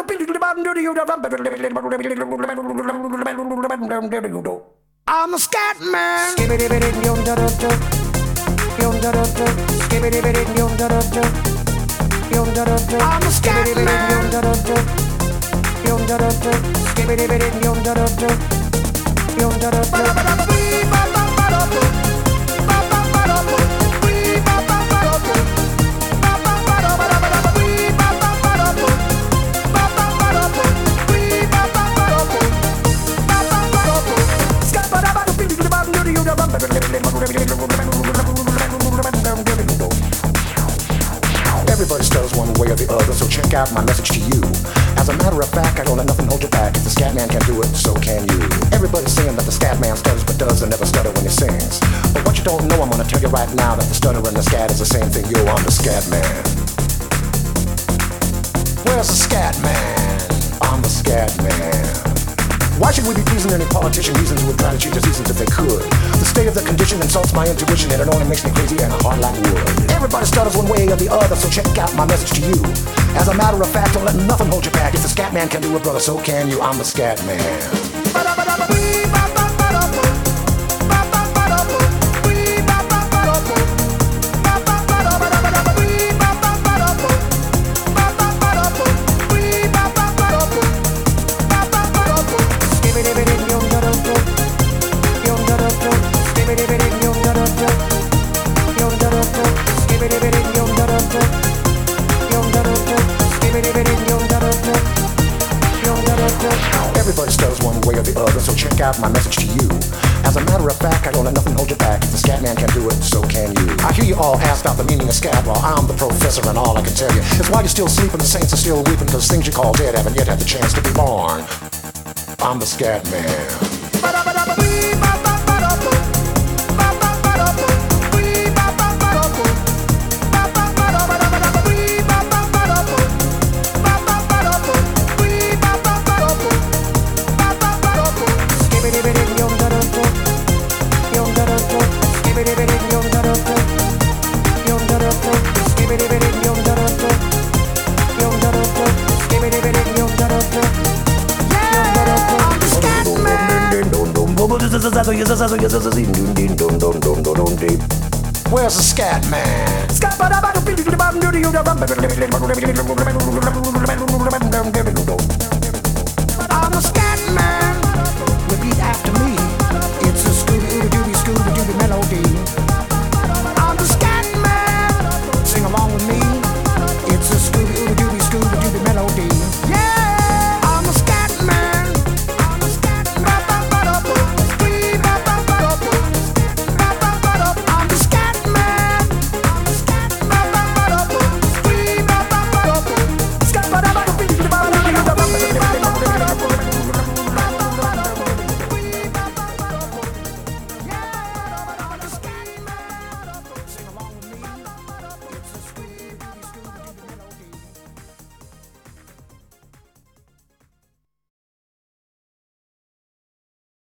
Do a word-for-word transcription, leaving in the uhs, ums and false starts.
I'm a scat man. I'm a scat Everybody stutters one way or the other, so check out my message to you. As a matter of fact, I don't let nothing hold you back. If the scat man can do it, so can you. Everybody's saying that the scat man stutters but does and never stutter when he sings. But what you don't know, I'm gonna tell you right now, that the stutter and the scat is the same thing. Yo, I'm the scat man. Where's the scat man? I'm the scat man. Why should we be pleasing any politician reasons who would try to change the seasons if they could? The state of the condition insults my intuition, and it only makes me crazy and hard like wood. Everybody stutters one way or the other, so check out my message to you. As a matter of fact, don't let nothing hold you back. If the scat man can do it, brother, so can you. I'm the scat man. Everybody stutters one way or the other, so check out my message to you. As a matter of fact, I don't let nothing hold you back. If the scat man can do it, so can you. I hear you all ask out the meaning of scat, while I'm the professor, and all I can tell you is why you're still sleeping, the saints are still weeping, cause things you call dead haven't yet had the chance to be born. I'm the scat man. Where's the scat man?